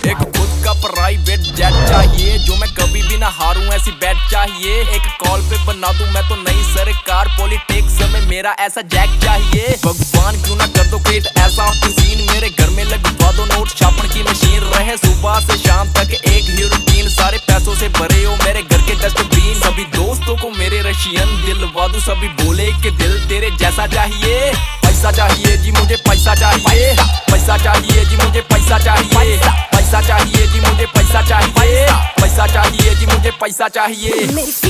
एक खुद का प्राइवेट जेट चाहिए, जो मैं कभी भी ना हारूं ऐसी बैट चाहिए। एक कॉल पे बना दूं मैं तो नई सरकार, पॉलिटिक्स में मेरा ऐसा जैक चाहिए। भगवान क्यों ना कर दो क्रिएट ऐसा सीन, मेरे घर में लगवा दो नोट छापने की मशीन। रहे सुबह से शाम तक एक ही रूटीन, सारे पैसों से भरे हो मेरे घर के डस्टबिन। सभी दोस्तों को मेरे रशियन दिलवा दूं, सभी बोले कि दिल तेरे जैसा चाहिए। पैसा चाहिए जी मुझे पैसा चाहिए, पैसा चाहिए जी मुझे पैसा चाहिए, पैसा चाहिए जी मुझे पैसा चाहिए, पैसा चाहिए जी मुझे पैसा चाहिए।